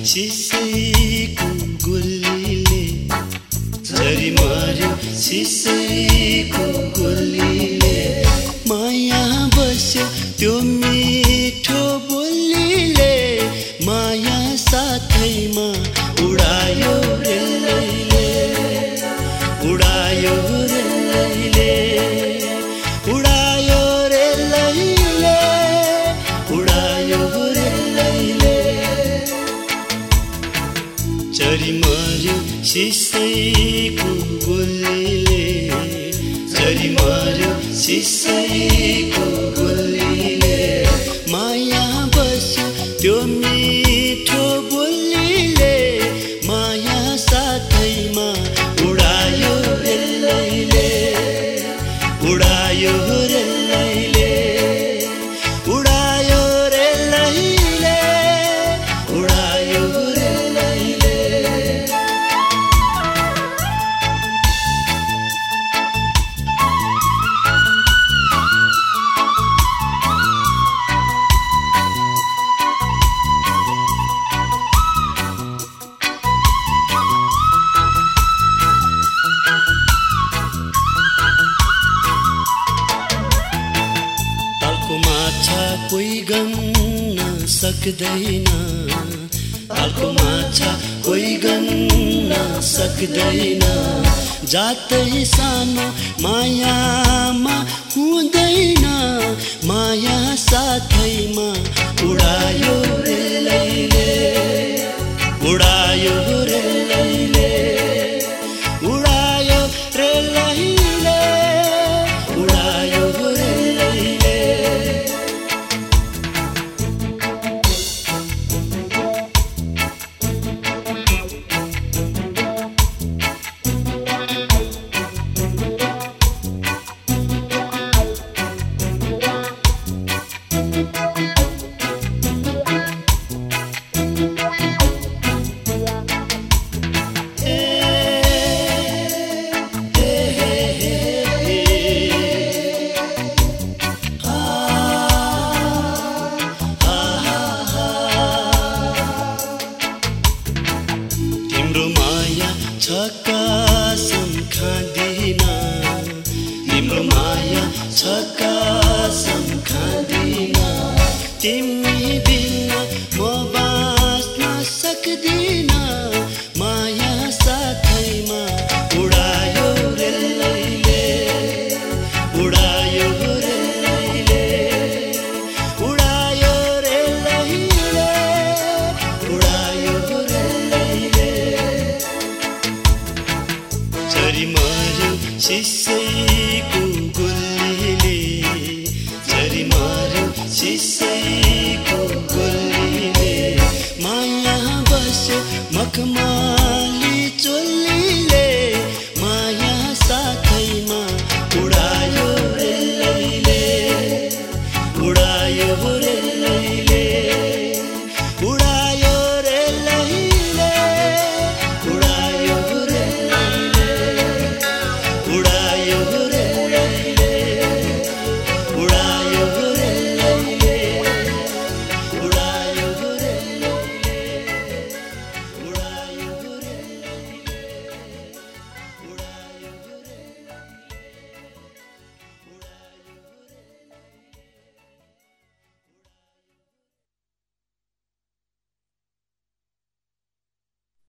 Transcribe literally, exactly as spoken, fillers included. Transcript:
सिसैको गोलीले झरी मार्यो सिसैको गोलीले माया बस्यो त्यो मिठो बोलीले माया साथैमा उडायो रेलैले उडायो रेलैले उडायो रेलैले उडायो रेलैले झरी मार्यो सिसैको गोलीले झरी मार्यो सिसैको गोलीले माया बस्यो त्यो मिठो बोलीले माया साथैमा उडायो रेलैले उडायो रेलैले उडायो रेलैले उडायो रेलैले माछा कोही गन्न सक्दैन तालको माछा कोही गन्न सक्दैन जातै सानो मायामा हुँदैन माया साथैमा उडायो रेलैले उडायो रेलैले उडायो रेलैले उडायो रेलैले तिम्रो माया छ कसम खाँदिन तिम्रो माया छ कसम खाँदिन तिम्रो